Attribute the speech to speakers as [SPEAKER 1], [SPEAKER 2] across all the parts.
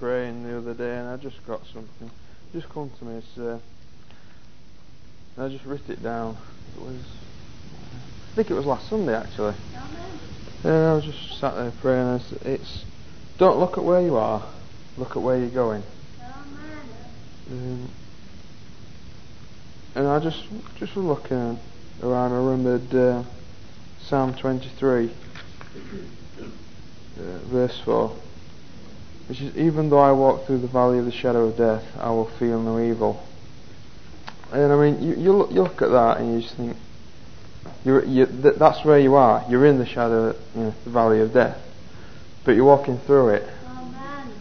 [SPEAKER 1] praying the other day, and I just got something just come to me. And I just wrote it down. I think it was last Sunday actually. I was just sat there praying. And it's don't look at where you are, look at where you're going. And I just was looking around. I remembered Psalm 23, verse 4, which is, even though I walk through the valley of the shadow of death, I will feel no evil. And I mean, you look at that and you just think, that's where you are. You're in the shadow, the valley of death, but you're walking through it.
[SPEAKER 2] Amen.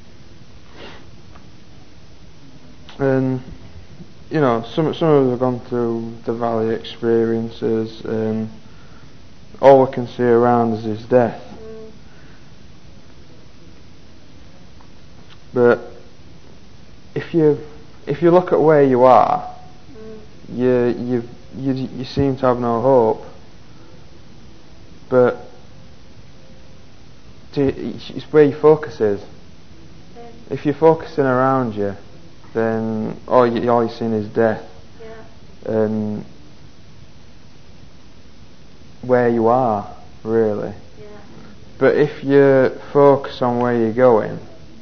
[SPEAKER 1] And some of us have gone through the valley experiences, and all we can see around us is death. But if you look at where you are, you seem to have no hope. But it's where your focus is. If you're focusing around you, then all you're seeing is death. And where you are, really. But if you focus on where you're going,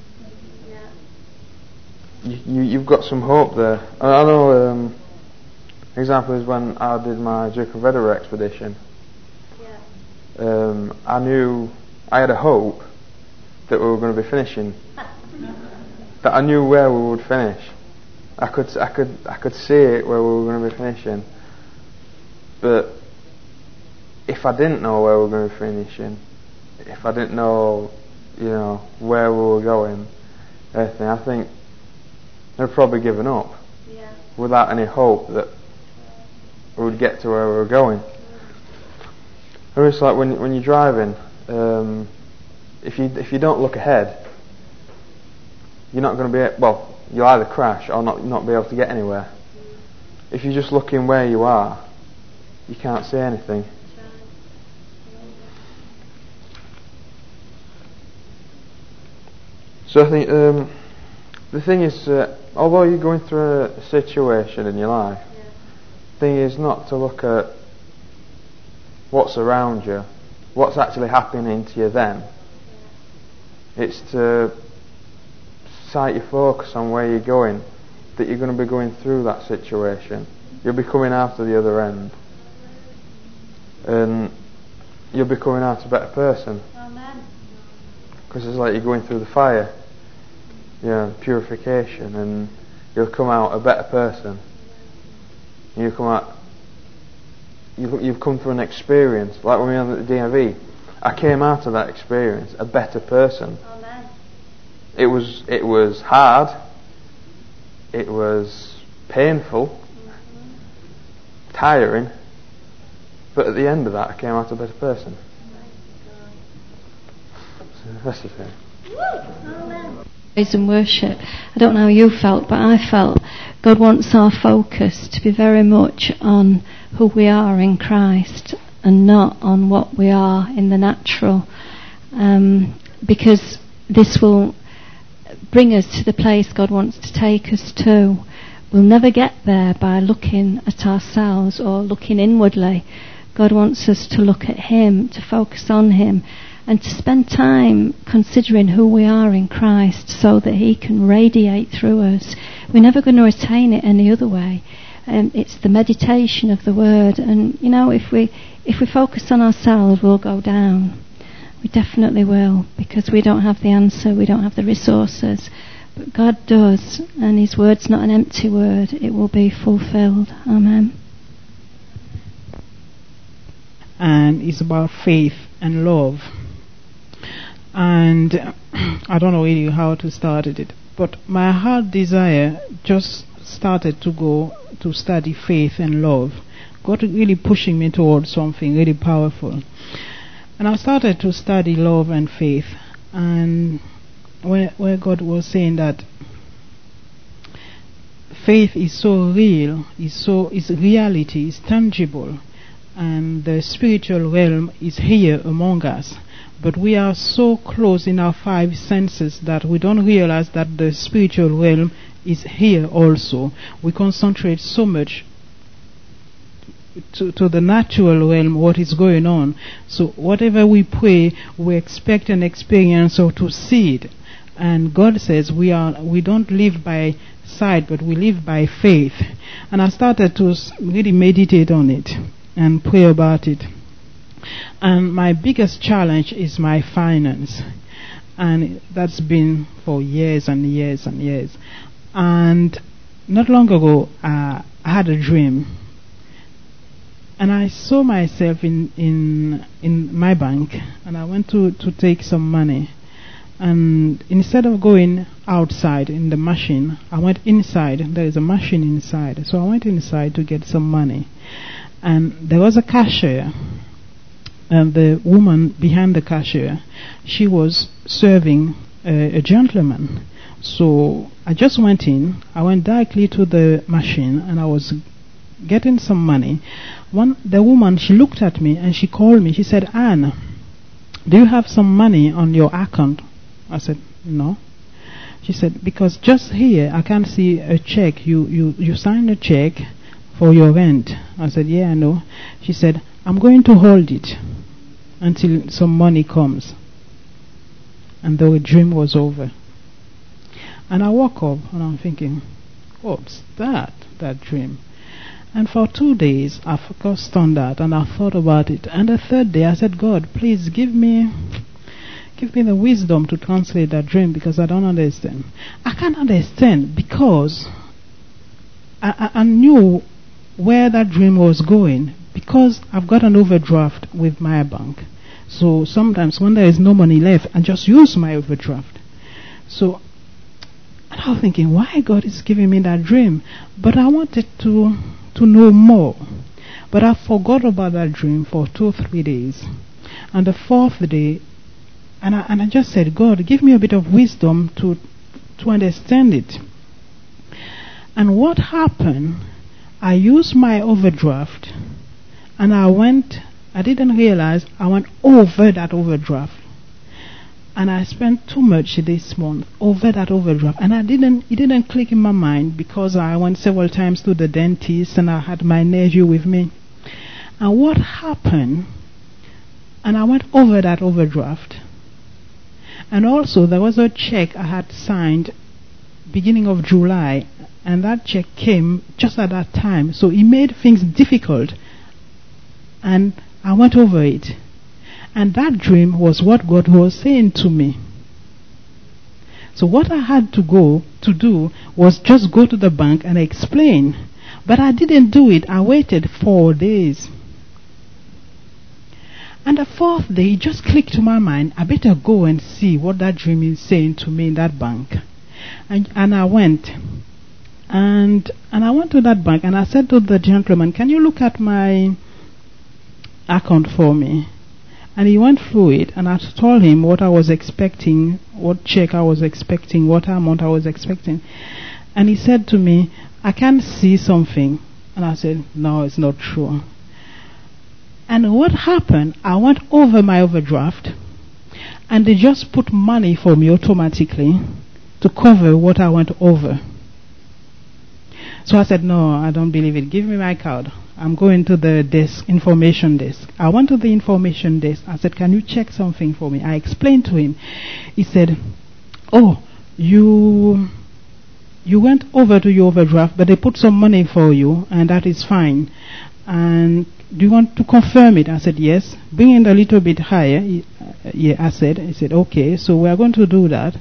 [SPEAKER 1] you've got some hope there. I know example is when I did my Duke of Edinburgh expedition. I knew I had a hope that we were going to be finishing. That I knew where we would finish. I could see it where we were going to be finishing. But if I didn't know where we were going to be finishing, if I didn't know, where we were going, everything, I think I'd probably given up without any hope that we would get to where we were going. And it's like when you're driving, if you don't look ahead, you're not going to be you'll either crash or not be able to get anywhere. If you're just looking where you are, you can't see anything. So I think the thing is, although you're going through a situation in your life, the thing is not to look at what's around you, what's actually happening to you then. It's to sight your focus on where you're going, that you're going to be going through that situation. You'll be coming out of the other end. And you'll be coming out a better person. Because it's like you're going through the fire. Purification, and you'll come out a better person. You've come through an experience, like when we were at the DMV. I came out of that experience a better person.
[SPEAKER 2] Amen.
[SPEAKER 1] It was hard. It was painful, tiring. But at the end of that, I came out a better person. So that's the thing.
[SPEAKER 2] Amen.
[SPEAKER 3] Praise and worship. I don't know how you felt, but I felt God wants our focus to be very much on who we are in Christ and not on what we are in the natural, because this will bring us to the place God wants to take us to. We'll never get there by looking at ourselves or looking inwardly. God wants us to look at Him, to focus on Him, and to spend time considering who we are in Christ so that He can radiate through us. We're never going to attain it any other way. It's the meditation of the Word, and if we focus on ourselves, we'll go down. We definitely will, because we don't have the answer, we don't have the resources. But God does, and His Word's not an empty word, it will be fulfilled. Amen.
[SPEAKER 4] And it's about faith and love. And I don't know really how to start it, but my heart desire just started to go to study faith and love. God really pushing me towards something really powerful. And I started to study love and faith, and where God was saying that faith is so real, is reality, is tangible, and the spiritual realm is here among us. but we are so close in our five senses that we don't realize that the spiritual realm is here also. We concentrate so much to the natural realm, what is going on. So whatever we pray, we expect an experience or to see it. And God says we don't live by sight, but we live by faith. And I started to really meditate on it and pray about it. And my biggest challenge is my finance. And that's been for years and years and years. And not long ago, I had a dream. And I saw myself in my bank, and I went to take some money. And instead of going outside in the machine, I went inside. There is a machine inside. So I went inside to get some money. And there was a cashier. And the woman behind the cashier, she was serving a gentleman. So I just went in. I went directly to the machine, and I was getting some money. The woman, she looked at me and she called me. She said, "Anne, do you have some money on your account?" I said, "No." She said, "Because just here I can see a check. You signed a check for your rent." I said, "Yeah, I know." She said, "I'm going to hold it until some money comes." And the dream was over. And I woke up and I'm thinking, what's that dream? And for 2 days, I focused on that and I thought about it. And the third day, I said, "God, please give me the wisdom to translate that dream, because I don't understand." I can't understand because I knew where that dream was going, because I've got an overdraft with my bank. So sometimes when there is no money left, I just use my overdraft. So I was thinking, why God is giving me that dream? But I wanted to know more. But I forgot about that dream for 2 or 3 days. And the fourth day, and I just said, "God, give me a bit of wisdom to understand it." And what happened, I used my overdraft, and I didn't realize I went over that overdraft. And I spent too much this month over that overdraft. And it didn't click in my mind, because I went several times to the dentist and I had my nephew with me. And what happened, and I went over that overdraft. And also there was a check I had signed beginning of July, and that check came just at that time. So it made things difficult. And I went over it. And that dream was what God was saying to me. So what I had to do was just go to the bank and explain. But I didn't do it. I waited 4 days. And the fourth day, it just clicked to my mind, I better go and see what that dream is saying to me in that bank. And I went. And I went to that bank and I said to the gentleman, "Can you look at my account for me?" And he went through it, and I told him what I was expecting, what check I was expecting, what amount I was expecting. And he said to me, "I can't see something." And I said, "No, it's not true." And what happened, I went over my overdraft, and they just put money for me automatically to cover what I went over. So I said, "No, I don't believe it. Give me my card. I'm going to the information desk." I went to the information desk. I said, "Can you check something for me?" I explained to him. He said, "Oh, you went over to your overdraft, but they put some money for you, and that is fine. And do you want to confirm it?" I said, "Yes." "Bring it a little bit higher." Yeah, I said. He said, "Okay, so we are going to do that.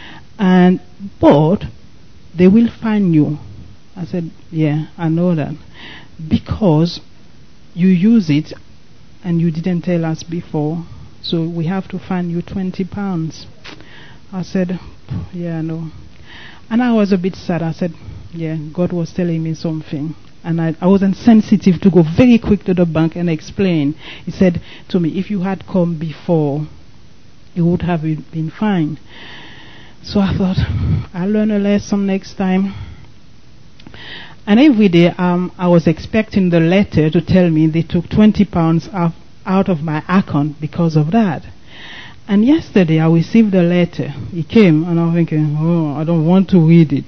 [SPEAKER 4] But they will fine you." I said, "Yeah, I know that. Because you use it and you didn't tell us before, so we have to fine you £20. I said, "Yeah, I know." And I was a bit sad. I said, yeah, God was telling me something. And I wasn't sensitive to go very quick to the bank and explain. He said to me, "If you had come before, it would have been fine." So I thought, I'll learn a lesson next time. And every day I was expecting the letter to tell me they took £20 out of my account because of that. And yesterday I received a letter. It came and I'm thinking, oh, I don't want to read it.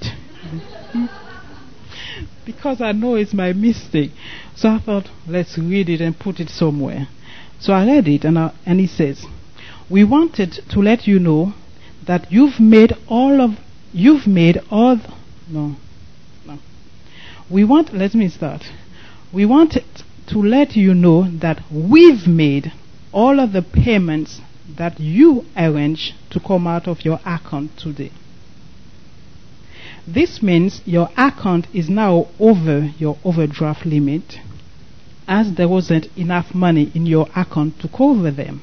[SPEAKER 4] Because I know it's my mistake. So I thought, let's read it and put it somewhere. So I read it and it says, we wanted to let you know that We wanted to let you know that we've made all of the payments that you arranged to come out of your account today. This means your account is now over your overdraft limit, as there wasn't enough money in your account to cover them.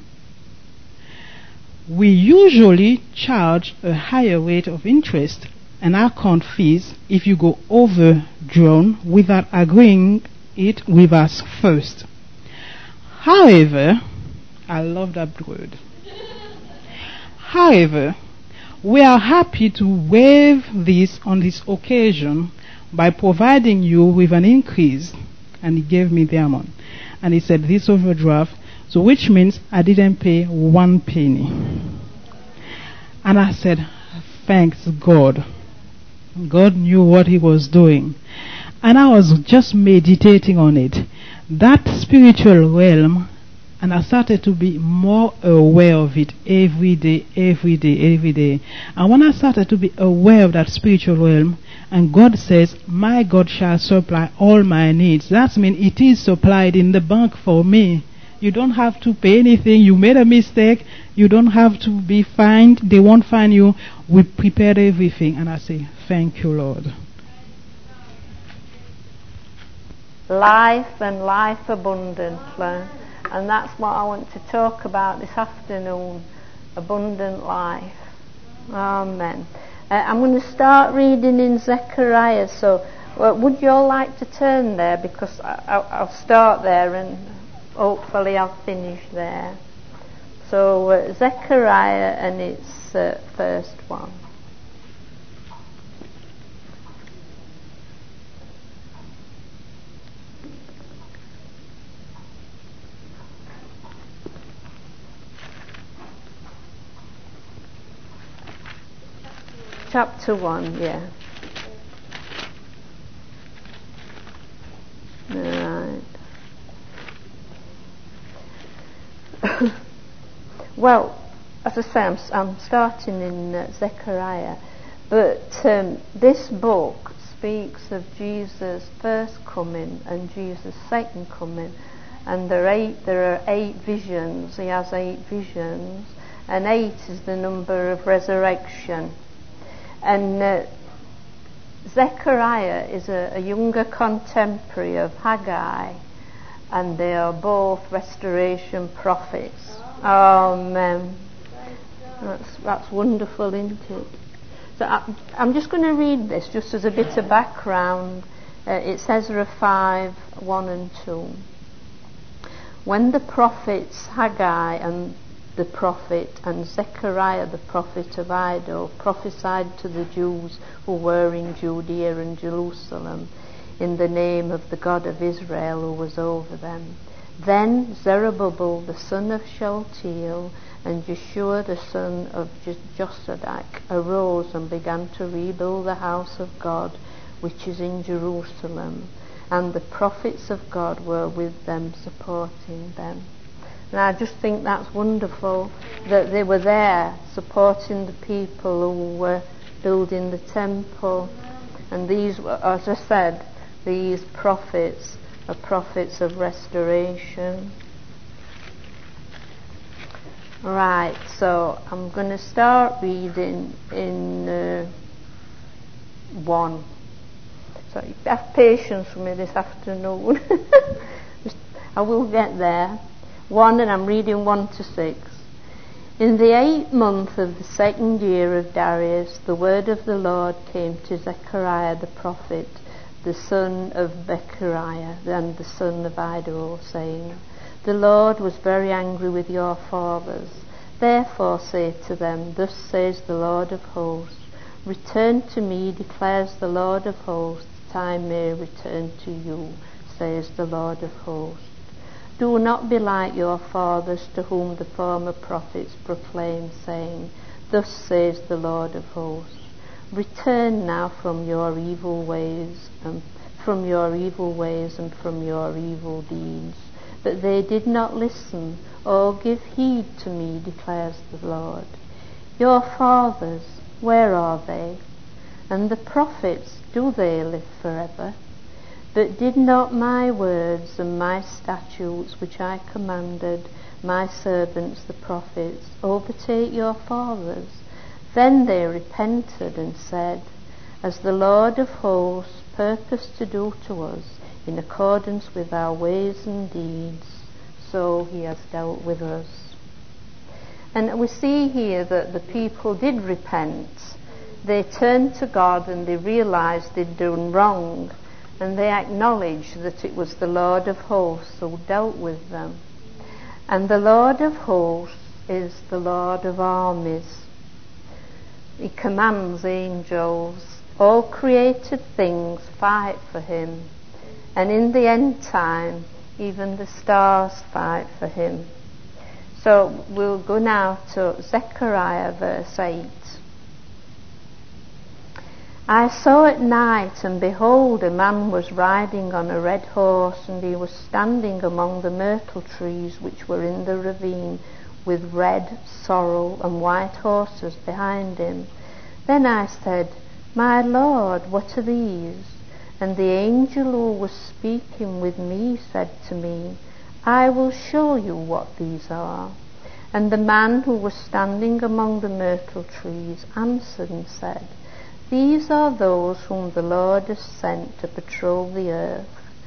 [SPEAKER 4] We usually charge a higher rate of interest and account fees if you go overdrawn without agreeing it with us first. However, I love that word. However, we are happy to waive this on this occasion by providing you with an increase. And he gave me the amount. And he said, this overdraft, so which means I didn't pay 1 penny. And I said, thanks God. God knew what he was doing. And I was just meditating on it. That spiritual realm, and I started to be more aware of it every day. And when I started to be aware of that spiritual realm, and God says, my God shall supply all my needs. That means it is supplied in the bank for me. You don't have to pay anything. You made a mistake. You don't have to be fined. They won't fine you. We prepared everything. And I say, thank you, Lord.
[SPEAKER 2] Life and life abundantly. And that's what I want to talk about this afternoon. Abundant life. Amen. I'm going to start reading in Zechariah. So would you all like to turn there? Because I'll start there and hopefully I'll finish there. So Zechariah, and it's first one. Chapter 1, yeah. Right. Well, as I say, I'm starting in Zechariah, but this book speaks of Jesus' first coming and Jesus' second coming, and there are 8 visions. He has 8 visions, and 8 is the number of resurrection. And Zechariah is a younger contemporary of Haggai, and they are both restoration prophets. Amen. That's wonderful, isn't it? So I'm just going to read this just as a bit of background. It's Ezra 5, 1 and 2. When the prophets Haggai and the prophet and Zechariah the prophet of Iddo prophesied to the Jews who were in Judea and Jerusalem in the name of the God of Israel who was over them. Then Zerubbabel the son of Shealtiel and Jeshua the son of Josadak arose and began to rebuild the house of God which is in Jerusalem, and the prophets of God were with them supporting them. And I just think that's wonderful that they were there supporting the people who were building the temple. And these, as I said, these prophets are prophets of restoration. Right, so I'm going to start reading in 1. So have patience with me this afternoon. I will get there. 1, and I'm reading 1 to 6. In the 8th month of the 2nd year of Darius, the word of the Lord came to Zechariah the prophet, the son of Bechariah and the son of Iddo, saying, The Lord was very angry with your fathers. Therefore say to them, Thus says the Lord of hosts, Return to me, declares the Lord of hosts, that I may return to you, says the Lord of hosts. Do not be like your fathers, to whom the former prophets proclaimed, saying, Thus says the Lord of hosts, Return now from your evil ways, and from your evil deeds. But they did not listen or give heed to me, declares the Lord. Your fathers, where are they? And the prophets, do they live forever? But did not my words and my statutes, which I commanded my servants the prophets, overtake your fathers? Then they repented and said, As the Lord of hosts purposed to do to us, in accordance with our ways and deeds, so he has dealt with us. And we see here that the people did repent. They turned to God and they realized they'd done wrong, and they acknowledged that it was the Lord of hosts who dealt with them. And the Lord of hosts is the Lord of armies. He commands angels. All created things fight for him. And in the end time, even the stars fight for him. So we'll go now to Zechariah verse 8. I saw at night, and behold, a man was riding on a red horse, and he was standing among the myrtle trees which were in the ravine, with red, sorrel, and white horses behind him. Then I said, My Lord, what are these? And the angel who was speaking with me said to me, I will show you what these are. And the man who was standing among the myrtle trees answered and said, These are those whom the Lord has sent to patrol the earth.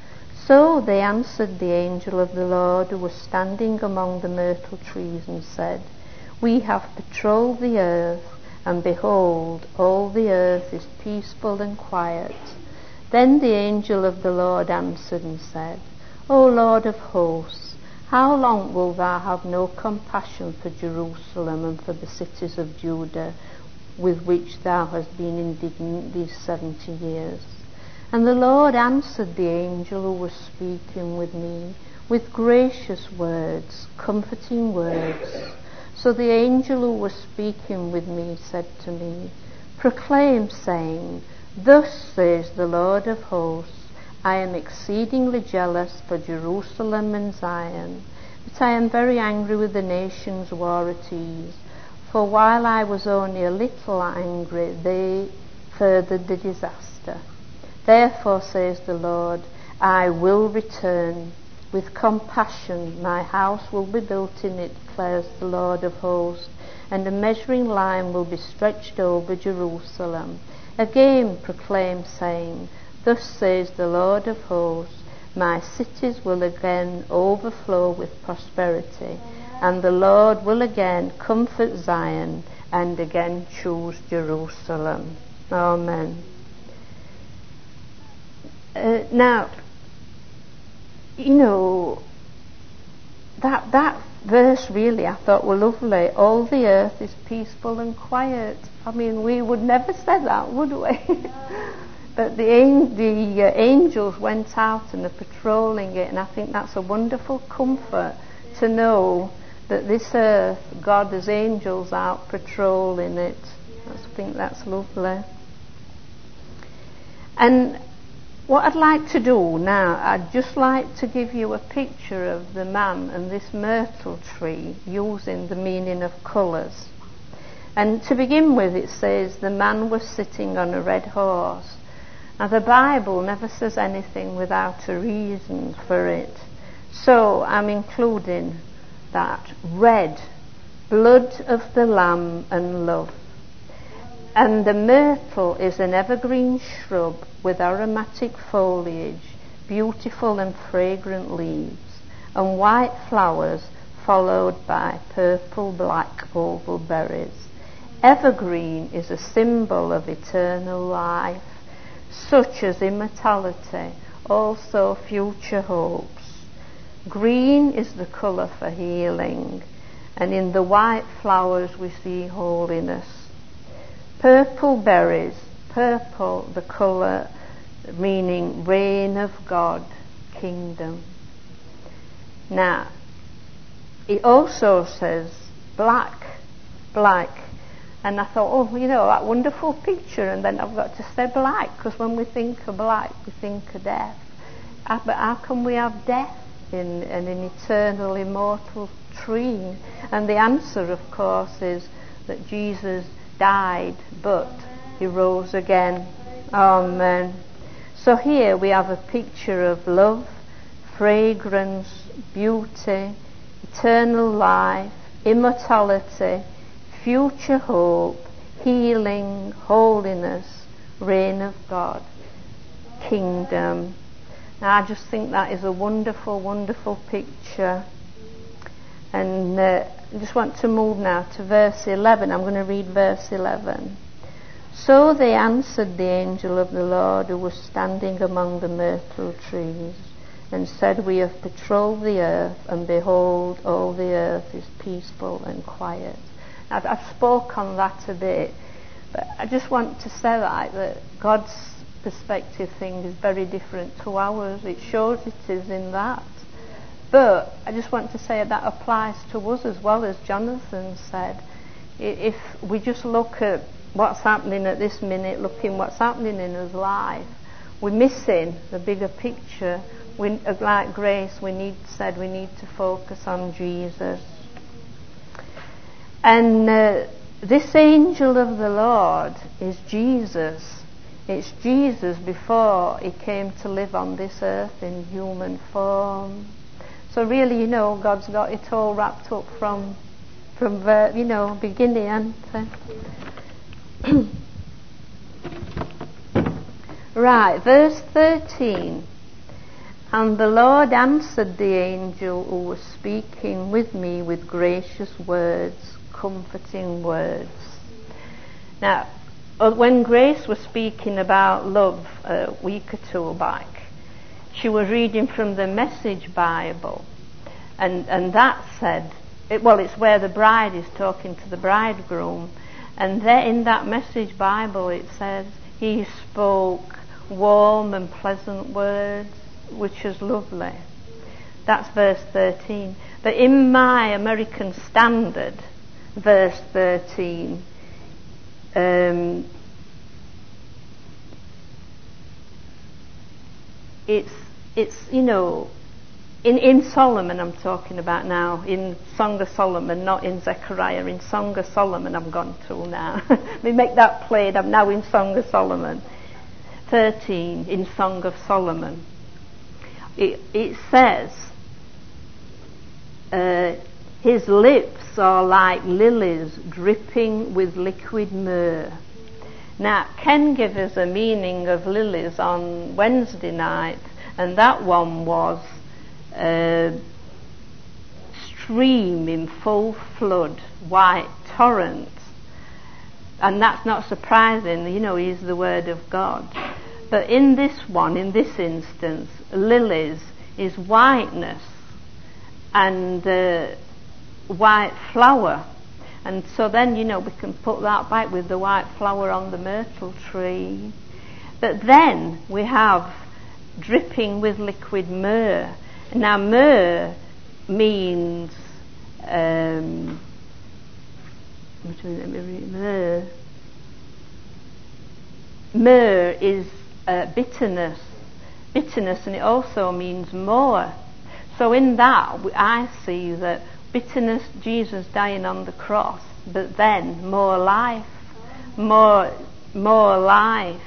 [SPEAKER 2] So they answered the angel of the Lord who was standing among the myrtle trees and said, We have patrolled the earth, and behold, all the earth is peaceful and quiet. Then the angel of the Lord answered and said, O Lord of hosts, how long wilt thou have no compassion for Jerusalem and for the cities of Judah, with which thou hast been indignant these 70 years? And the Lord answered the angel who was speaking with me with gracious words, comforting words. So the angel who was speaking with me said to me, Proclaim, saying, Thus says the Lord of hosts, I am exceedingly jealous for Jerusalem and Zion, but I am very angry with the nations who are at ease. For while I was only a little angry, they furthered the disaster. Therefore, says the Lord, I will return. With compassion my house will be built in it, declares the Lord of hosts, and a measuring line will be stretched over Jerusalem. Again proclaim, saying, Thus says the Lord of hosts, My cities will again overflow with prosperity, and the Lord will again comfort Zion and again choose Jerusalem. Amen. Now, you know, that verse really I thought were lovely. All the earth is peaceful and quiet. I mean, we would never say that, would we? But the angels went out and are patrolling it, and I think that's a wonderful comfort to know that this earth, God has angels out patrolling it. I think that's lovely. And what I'd like to do now, I'd just like to give you a picture of the man and this myrtle tree using the meaning of colours. And to begin with, it says the man was sitting on a red horse. Now the Bible never says anything without a reason for it. So I'm including that. Red, blood of the Lamb and love. And the myrtle is an evergreen shrub with aromatic foliage, beautiful and fragrant leaves, and white flowers followed by purple-black oval berries. Evergreen is a symbol of eternal life, such as immortality, also future hopes. Green is the colour for healing, and in the white flowers we see holiness. Purple berries, purple the colour meaning reign of God, kingdom. Now, it also says black. And I thought, oh, that wonderful picture, and then I've got to say black, because when we think of black, we think of death. But how can we have death in an eternal, immortal tree? And the answer, of course, is that Jesus died, but he rose again. Amen. So here we have a picture of love, fragrance, beauty, eternal life, immortality, future hope, healing, holiness, reign of God, kingdom. Now I just think that is a wonderful, wonderful picture. And I just want to move now to verse 11. I'm going to read verse 11. So they answered the angel of the Lord who was standing among the myrtle trees, and said, we have patrolled the earth, and behold, all the earth is peaceful and quiet. Now, I've spoke on that a bit, but I just want to say that God's perspective thing is very different to ours. It shows it is in that. But I just want to say that applies to us as well, as Jonathan said. If we just look at what's happening at this minute, looking what's happening in his life, we're missing the bigger picture. Like Grace, we need to focus on Jesus. And this angel of the Lord is Jesus. It's Jesus before he came to live on this earth in human form. So really, God's got it all wrapped up from beginning, hasn't he? Right, verse 13. And the Lord answered the angel who was speaking with me with gracious words, comforting words. Now, when Grace was speaking about love a week or two back, she was reading from the Message Bible, and that said, it's where the bride is talking to the bridegroom, and there in that Message Bible it says, he spoke warm and pleasant words, which is lovely. That's verse 13. But in my American Standard, verse 13, it's in Solomon I'm talking about now, in Song of Solomon, not in Zechariah. In Song of Solomon I've gone to now. Let me make that plain. I'm now in Song of Solomon 13, in Song of Solomon. It says, his lips are like lilies dripping with liquid myrrh. Now, Ken gave us a meaning of lilies on Wednesday night, and that one was stream in full flood, white torrent. And that's not surprising, he's the Word of God. But in this instance, lilies is whiteness and white flower. And so then, we can put that back with the white flower on the myrtle tree. But then we have dripping with liquid myrrh. Now, myrrh means myrrh is bitterness, and it also means more. So in that, I see that bitterness, Jesus dying on the cross, but then more life, more life.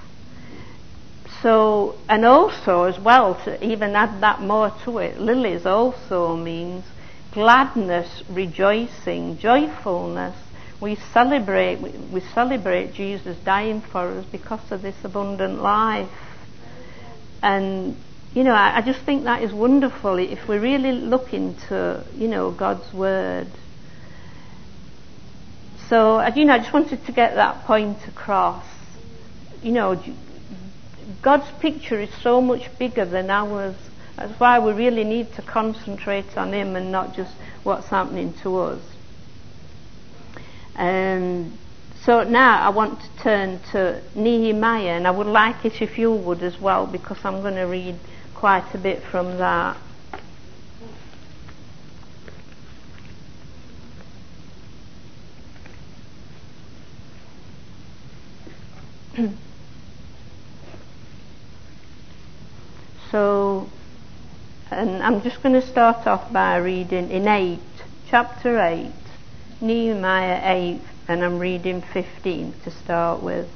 [SPEAKER 2] So, and also as well, to even add that more to it, lilies also means gladness, rejoicing, joyfulness. We celebrate Jesus dying for us because of this abundant life. And I just think that is wonderful if we really look into God's word. So I just wanted to get that point across. God's picture is so much bigger than ours. That's why we really need to concentrate on him and not just what's happening to us. So now I want to turn to Nehemiah, and I would like it if you would as well, because I'm going to read quite a bit from that. So, and I'm just going to start off by reading in chapter 8, Nehemiah 8, and I'm reading 15 to start with.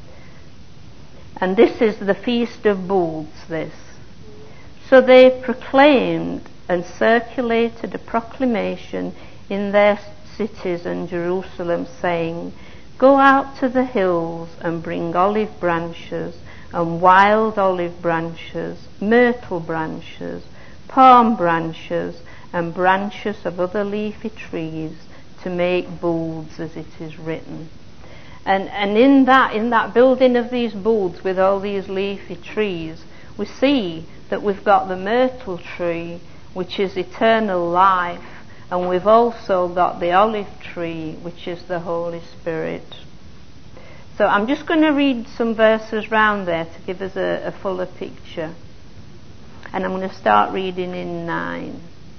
[SPEAKER 2] And this is the Feast of Booths, this. So they proclaimed and circulated a proclamation in their cities and Jerusalem, saying, "Go out to the hills and bring olive branches and wild olive branches, myrtle branches, palm branches, and branches of other leafy trees to make booths, as it is written." And in that building of these booths with all these leafy trees, we see that we've got the myrtle tree, which is eternal life, and we've also got the olive tree, which is the Holy Spirit. So I'm just going to read some verses round there to give us a fuller picture. And I'm going to start reading in 9.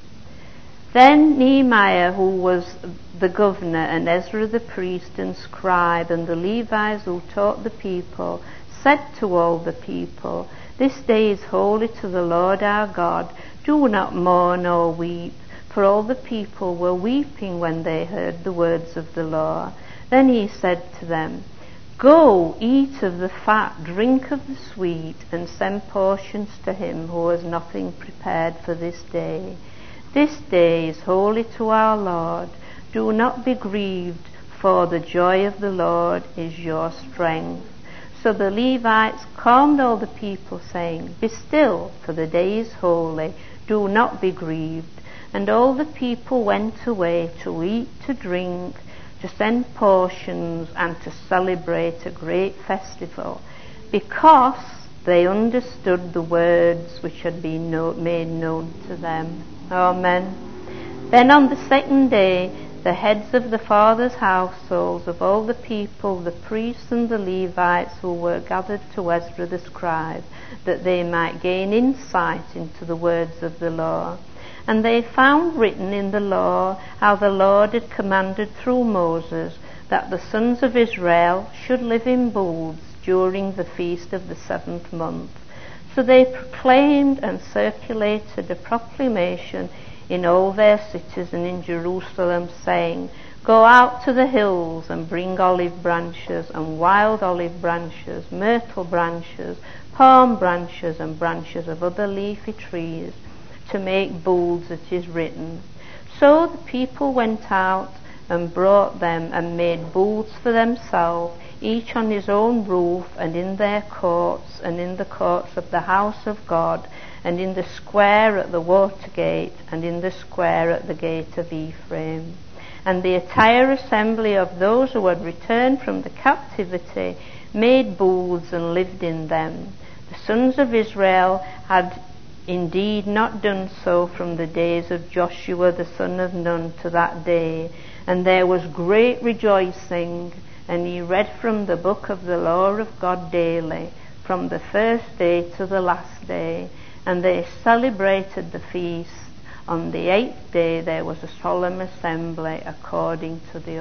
[SPEAKER 2] Then Nehemiah, who was the governor, and Ezra the priest and scribe, and the Levites who taught the people, said to all the people, "This day is holy to the Lord our God. Do not mourn or weep." For all the people were weeping when they heard the words of the law. Then he said to them, "Go, eat of the fat, drink of the sweet, and send portions to him who has nothing prepared for this day. This day is holy to our Lord. Do not be grieved, for the joy of the Lord is your strength." So the Levites calmed all the people, saying, "Be still, for the day is holy. Do not be grieved." And all the people went away to eat, to drink, to send portions, and to celebrate a great festival, because they understood the words which had been made known to them. Amen. Then on the second day, the heads of the fathers' households of all the people, the priests and the Levites who were gathered to Ezra the scribe, that they might gain insight into the words of the law. And they found written in the law how the Lord had commanded through Moses that the sons of Israel should live in booths during the feast of the 7th month. So they proclaimed and circulated a proclamation in all their cities and in Jerusalem, saying, "Go out to the hills and bring olive branches and wild olive branches, myrtle branches, palm branches, and branches of other leafy trees, to make booths, it is written." So the people went out and brought them and made booths for themselves, each on his own roof, and in their courts, and in the courts of the house of God, and in the square at the water gate, and in the square at the gate of Ephraim. And the entire assembly of those who had returned from the captivity made booths and lived in them. The sons of Israel had indeed not done so from the days of Joshua the son of Nun to that day. And there was great rejoicing, and he read from the book of the law of God daily, from the first day to the last day. And they celebrated the feast. On the 8th day there was a solemn assembly according to the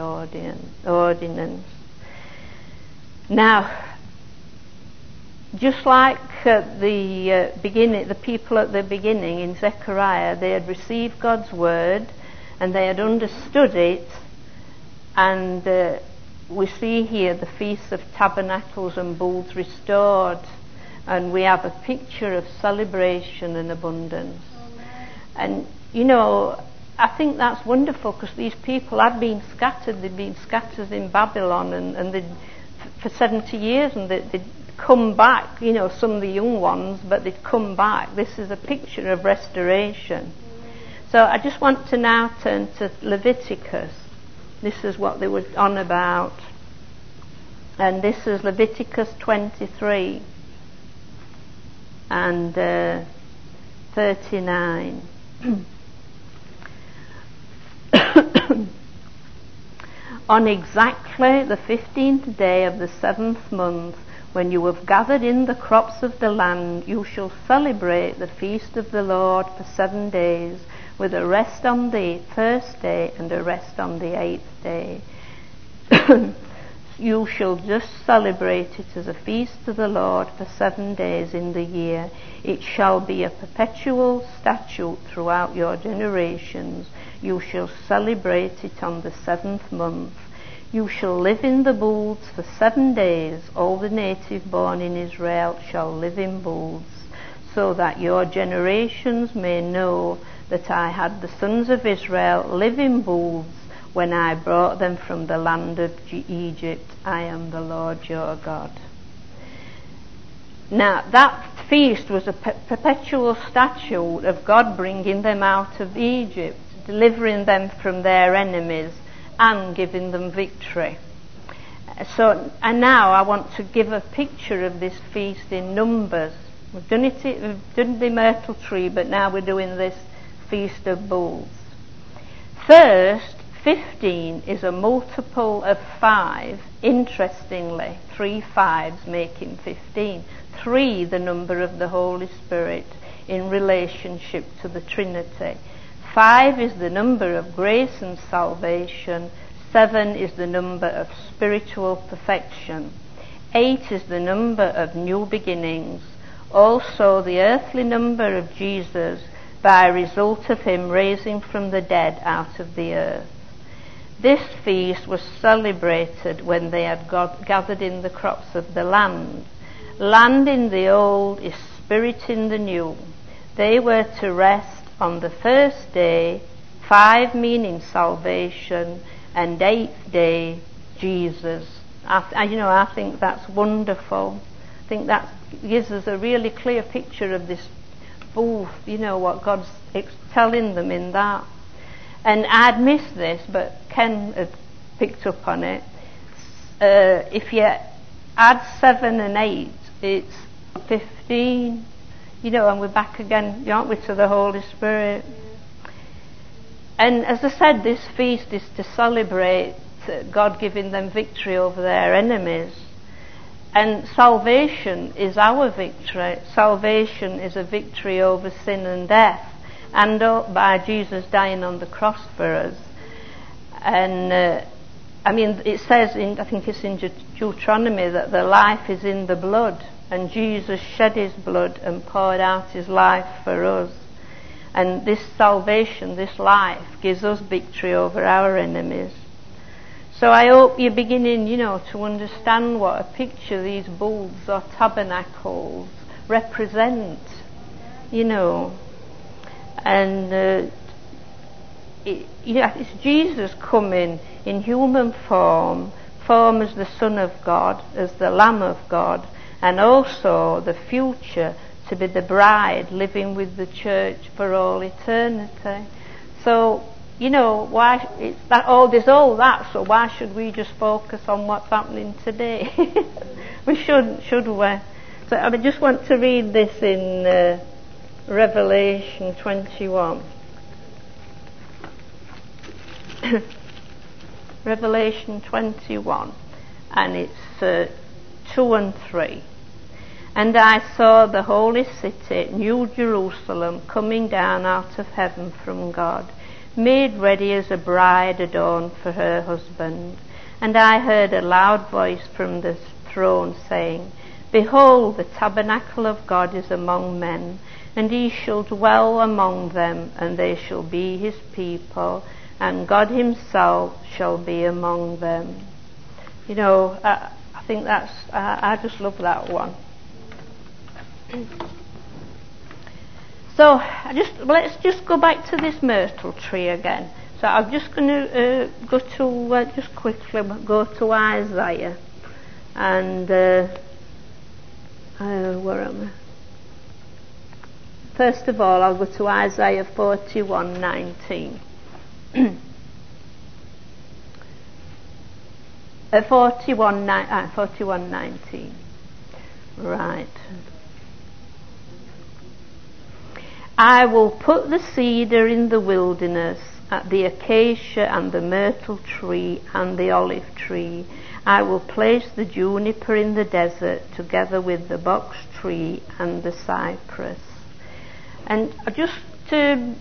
[SPEAKER 2] ordinance. Now, just like the people at the beginning in Zechariah, they had received God's word and they had understood it, and we see here the Feast of Tabernacles and Booths restored, and we have a picture of celebration and abundance. And you know, I think that's wonderful, because these people had been scattered. They'd been scattered in Babylon, and they'd, for 70 years, and they'd come back, you know, some of the young ones, but they'd come back. This is a picture of restoration. So I just want to now turn to Leviticus. This is what they were on about. And this is Leviticus 23 and 39. On exactly the 15th day of the 7th month, when you have gathered in the crops of the land, you shall celebrate the feast of the Lord for 7 days, with a rest on the first day and a rest on the 8th day. You shall just celebrate it as a feast to the Lord for 7 days in the year. It shall be a perpetual statute throughout your generations. You shall celebrate it on the 7th month. You shall live in the booths for 7 days. All the native born in Israel shall live in booths, so that your generations may know that I had the sons of Israel live in booths when I brought them from the land of Egypt. I am the Lord your God. Now, that feast was a perpetual statute of God bringing them out of Egypt, delivering them from their enemies, and giving them victory. So, and now I want to give a picture of this feast in Numbers. We've done the myrtle tree, but now we're doing this Feast of Booths. First, 15 is a multiple of 5. Interestingly, 3 5s making 15. 3, the number of the Holy Spirit in relationship to the Trinity. 5 is the number of grace and salvation. 7 is the number of spiritual perfection. 8 is the number of new beginnings. Also the earthly number of Jesus by result of him raising from the dead out of the earth. This feast was celebrated when they had gathered in the crops of the land. Land in the old is spirit in the new. They were to rest on the first day, 5 meaning salvation, and 8th day, Jesus. I think that's wonderful. I think that gives us a really clear picture of this booth, what God's telling them in that. And I'd missed this, but Ken had picked up on it. If you add 7 and 8, it's 15. And we're back again, aren't we, to the Holy Spirit? And as I said, this feast is to celebrate God giving them victory over their enemies. And salvation is our victory. Salvation is a victory over sin and death, and by Jesus dying on the cross for us. And it says I think it's in Deuteronomy that the life is in the blood, and Jesus shed his blood and poured out his life for us. And this salvation, this life, gives us victory over our enemies. So I hope you're beginning, to understand what a picture these booths or tabernacles represent, And it's Jesus coming in human form as the Son of God, as the Lamb of God, and also the future to be the bride living with the church for all eternity. So, why it's that there's all that, so why should we just focus on what's happening today? We shouldn't, should we? So I just want to read this in Revelation 21. Revelation 21, and it's 2 and 3. And I saw the holy city, New Jerusalem, coming down out of heaven from God, made ready as a bride adorned for her husband. And I heard a loud voice from the throne saying, Behold, the tabernacle of God is among men, and he shall dwell among them, and they shall be his people, and God himself shall be among them. I think I just love that one. So let's just go back to this myrtle tree again. So I'm just going to go to just quickly go to Isaiah, and where am I? First of all, I'll go to Isaiah 41:19. 41:19. Right. I will put the cedar in the wilderness, the acacia and the myrtle tree and the olive tree. I will place the juniper in the desert together with the box tree and the cypress. And just to,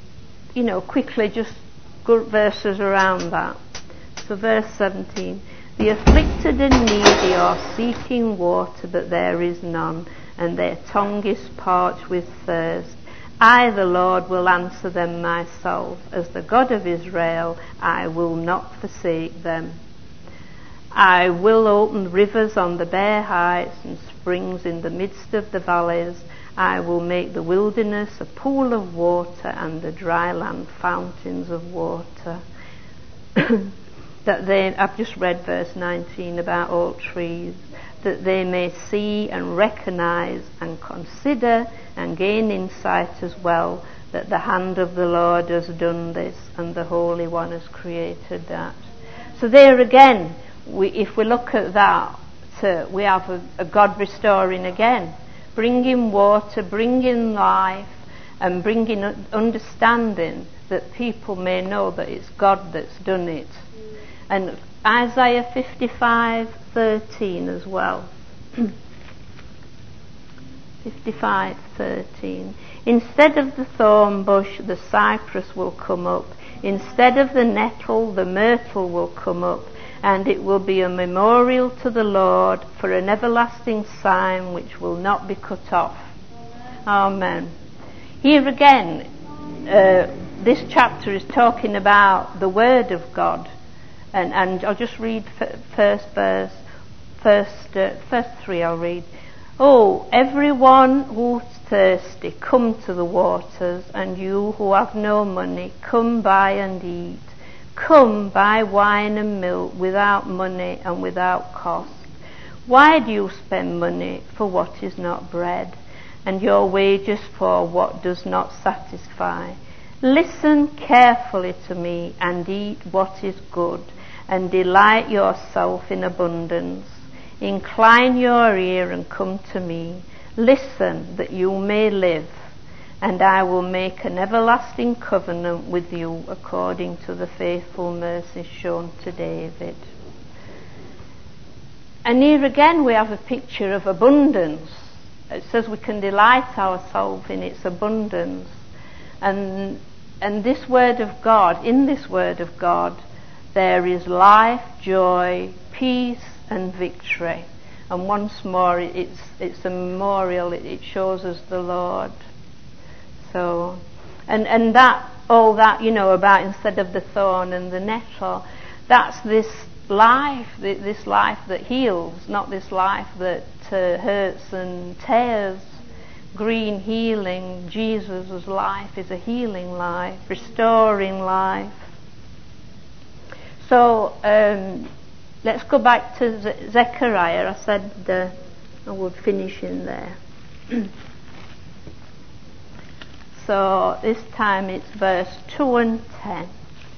[SPEAKER 2] quickly just go verses around that. So verse 17. The afflicted and needy are seeking water, but there is none, and their tongue is parched with thirst. I, the Lord, will answer them myself. As the God of Israel, I will not forsake them. I will open rivers on the bare heights and springs in the midst of the valleys. I will make the wilderness a pool of water and the dry land fountains of water. I've just read verse 19 about oak trees, that they may see and recognize and consider and gain insight as well, that the hand of the Lord has done this and the Holy One has created that. So there again, if we look at that, we have a God restoring again, bringing water, bringing life, and bringing understanding that people may know that it's God that's done it. And Isaiah 55:13 as well. 55:13. Instead of the thorn bush, the cypress will come up. Instead of the nettle, the myrtle will come up. And it will be a memorial to the Lord for an everlasting sign which will not be cut off. Amen. Here again, this chapter is talking about the Word of God. And I'll just read first 3 I'll read. Oh, everyone who's thirsty, come to the waters, and you who have no money, come buy and eat. Come buy wine and milk without money and without cost. Why do you spend money for what is not bread, and your wages for what does not satisfy? Listen carefully to me and eat what is good, and delight yourself in abundance. Incline your ear and come to me. Listen that you may live, and I will make an everlasting covenant with you according to the faithful mercy shown to David. And here again we have a picture of abundance. It says we can delight ourselves in its abundance. And this Word of God, in this Word of God, there is life, joy, peace and victory. And once more it's a memorial, it shows us the Lord. So, and that, all that, about instead of the thorn and the nettle, that's this life that heals, not this life that hurts and tears. Green healing, Jesus' life is a healing life, restoring life. So let's go back to Zechariah. I said I would finish in there. So this time it's verse 2 and 10.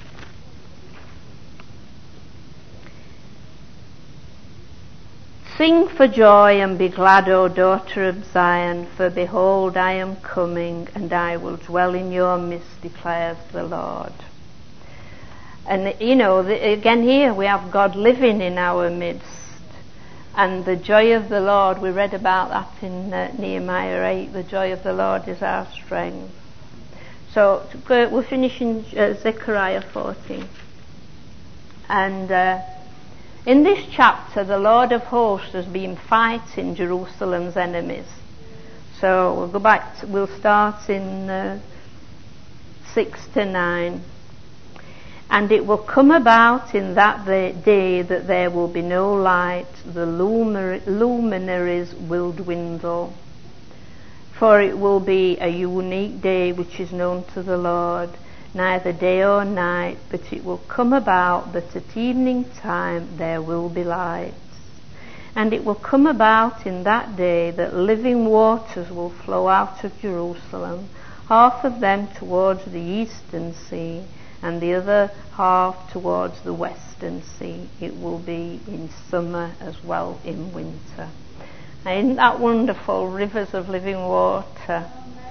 [SPEAKER 2] Sing for joy and be glad, O daughter of Zion, for behold, I am coming, and I will dwell in your midst, declares the Lord. And again here we have God living in our midst, and the joy of the Lord, we read about that in Nehemiah 8, the joy of the Lord is our strength. So we're finishing Zechariah 14. And in this chapter, the Lord of hosts has been fighting Jerusalem's enemies. So we'll go back, we'll start in 6 to 9. And it will come about in that day that there will be no light, the luminaries will dwindle. For it will be a unique day which is known to the Lord, neither day or night, but it will come about that at evening time there will be light. And it will come about in that day that living waters will flow out of Jerusalem, half of them towards the eastern sea, and the other half towards the western sea. It will be in summer as well in winter. Now, isn't that wonderful? Rivers of living water.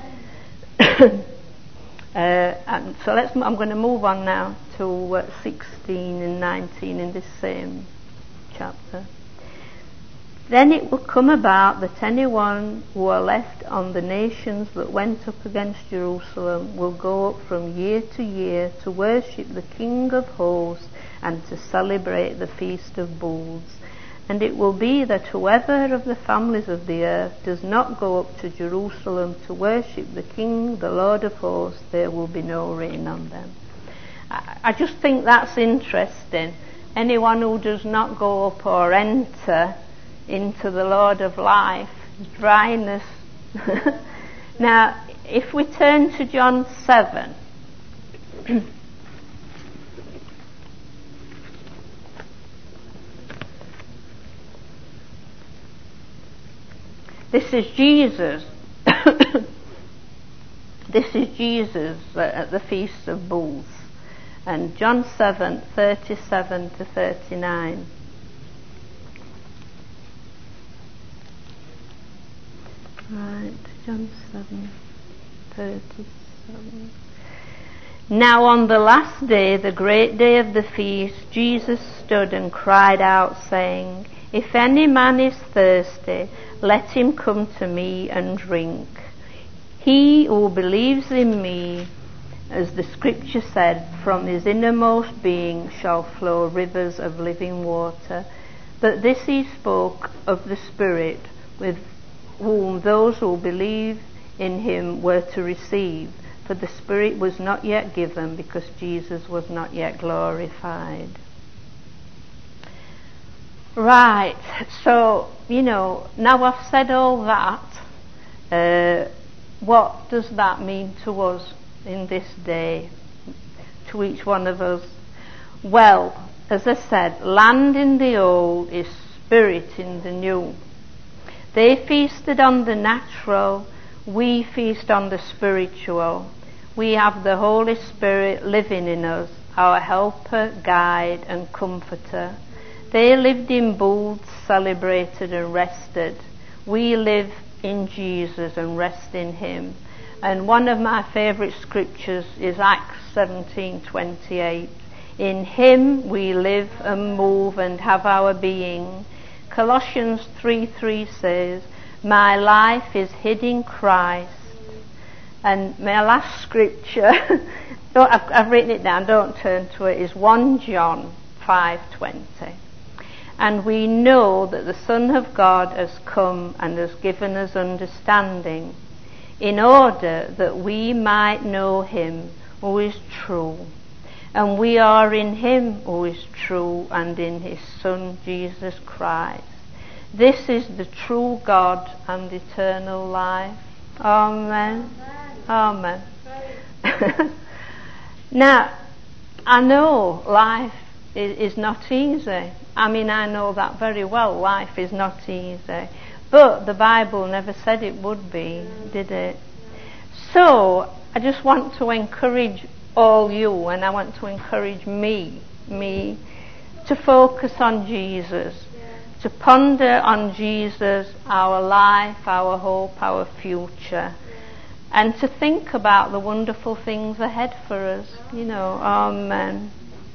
[SPEAKER 2] And so I'm going to move on now to 16 and 19 in this same chapter. Then it will come about that anyone who are left on the nations that went up against Jerusalem will go up from year to year to worship the King of Hosts and to celebrate the Feast of Booths. And it will be that whoever of the families of the earth does not go up to Jerusalem to worship the King, the Lord of Hosts, there will be no rain on them. I just think that's interesting. Anyone who does not go up or enter into the Lord of life, dryness. Now, if we turn to John 7, this is Jesus. This is Jesus at the Feast of Booths. And John 7, 37 to 39. Right, John 7, 37. Now on the last day, the great day of the feast, Jesus stood and cried out, saying, If any man is thirsty, let him come to me and drink. He who believes in me, as the scripture said, from his innermost being shall flow rivers of living water. But this he spoke of the Spirit, with whom those who believe in him were to receive, for the Spirit was not yet given because Jesus was not yet glorified. Right, so, now I've said all that, what does that mean to us in this day, to each one of us? Well, as I said, land in the old is spirit in the new. They feasted on the natural, we feast on the spiritual. We have the Holy Spirit living in us, our helper, guide and comforter. They lived in booths, celebrated and rested. We live in Jesus and rest in him. And one of my favourite scriptures is Acts 17:28. In him we live and move and have our being. Colossians 3:3 says, My life is hid in Christ. And my last scripture, I've written it down, don't turn to it, is 1 John 5:20. And we know that the Son of God has come and has given us understanding, in order that we might know him who is true. And we are in him who is true and in his Son Jesus Christ. This is the true God and eternal life. Amen. Amen. Now, I know life is not easy. I know that very well. Life is not easy. But the Bible never said it would be, did it? So, I just want to encourage all you, and I want to encourage me to focus on Jesus, to ponder on Jesus, our life, our hope, our future, and to think about the wonderful things ahead for us, amen.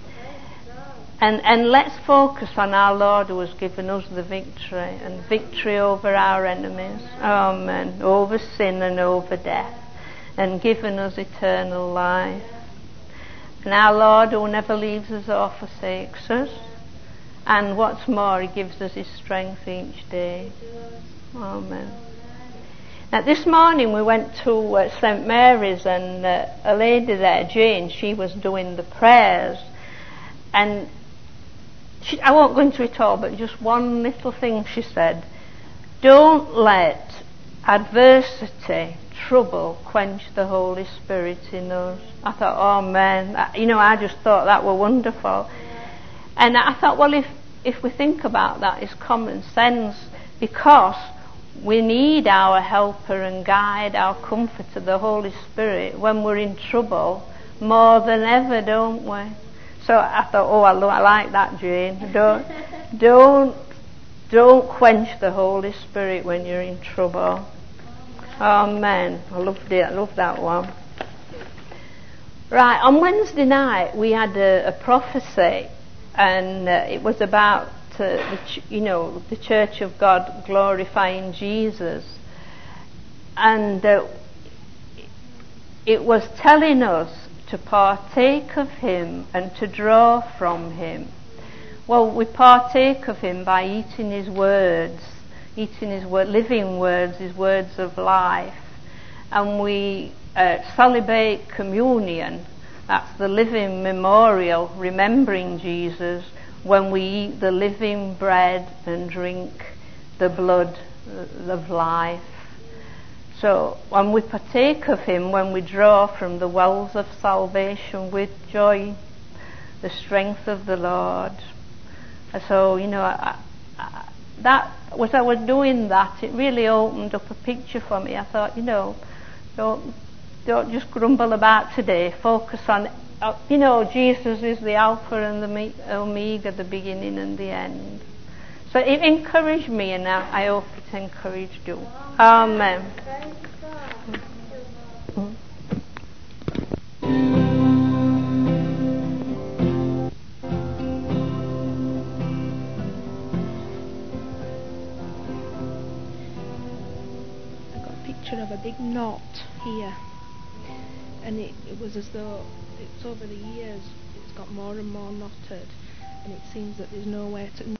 [SPEAKER 2] And let's focus on our Lord who has given us the victory, and victory over our enemies, amen, over sin and over death, and given us eternal life. And our Lord who never leaves us or forsakes us, and what's more, he gives us his strength each day. Amen. Now this morning we went to St Mary's, and a lady there, Jane, she was doing the prayers, and I won't go into it all, but just one little thing she said: don't let adversity, trouble, quench the Holy Spirit in us. I thought, oh man, I just thought that were wonderful. And I thought, well, if we think about that, it's common sense, because we need our helper and guide, our comforter, the Holy Spirit, when we're in trouble more than ever, don't we? So I thought, I like that, Jane. Don't quench the Holy Spirit when you're in trouble. Amen. I loved it. I loved that one. Right, on Wednesday night we had a prophecy, and it was about the Church of God glorifying Jesus, and it was telling us to partake of him and to draw from him. Well, we partake of him by eating his words, living words, his words of life, and we celebrate communion. That's the living memorial, remembering Jesus, when we eat the living bread and drink the blood of life. So when we partake of him, when we draw from the wells of salvation with joy, the strength of the Lord. So, that as I was doing that, it really opened up a picture for me. I thought, don't just grumble about today. Focus on, Jesus is the Alpha and the Omega, the beginning and the end. So it encouraged me, and I hope it encouraged you. Amen.
[SPEAKER 5] Of a big knot here, and it was as though it's over the years it's got more and more knotted, and it seems that there's nowhere to